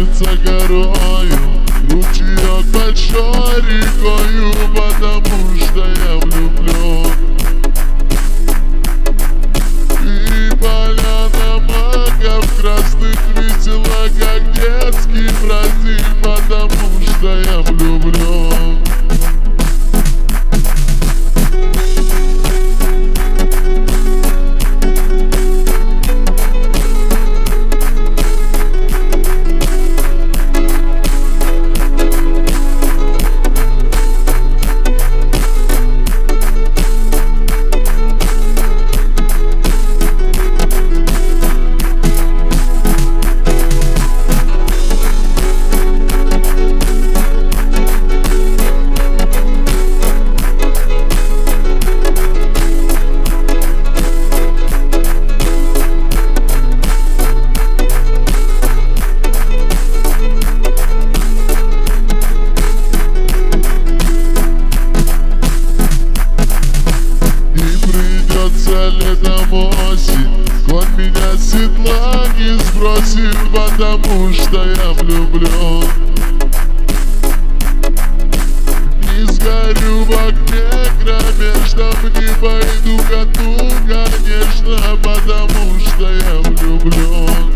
кажется горою, ручеек большой рекою, потому что я влюблен. И поляна маков красных весела, как детский праздник, потому что я влюблен. Летом осень, конь меня с седла не сбросит, потому что я влюблен. Не сгорю в огне кромешном, не пойду ко дну, конечно, потому что я влюблен.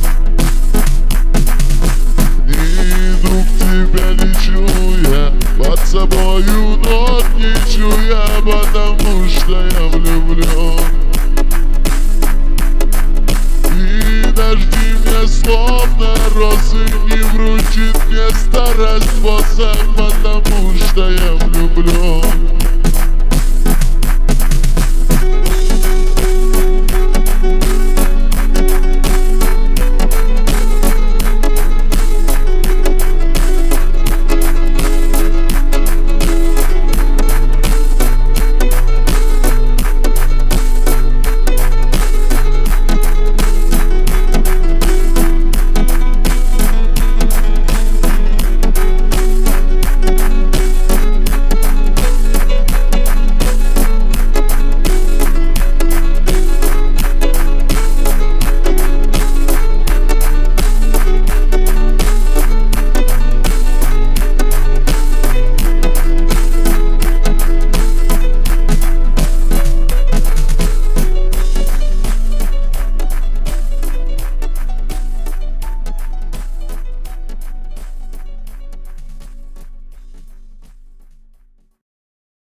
И друг, тебя лечу я, под собою ног не чуя, потому что я влюблен. И дожди мне словно розы, не вручит мне старость способ, потому что я влюблен.